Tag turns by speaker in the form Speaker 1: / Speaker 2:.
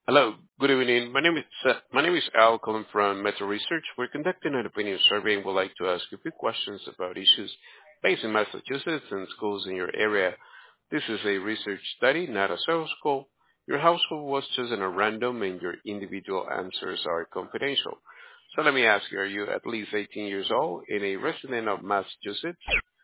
Speaker 1: Hello, good evening. My name is Al, calling from Metro Research. We're conducting an opinion survey and would like to ask you a few questions about issues facing Massachusetts and schools in your area. This is a research study, not a sales call. Your household was chosen at random and your individual answers are confidential. So let me ask you, are you at least 18 years old and a resident of Massachusetts?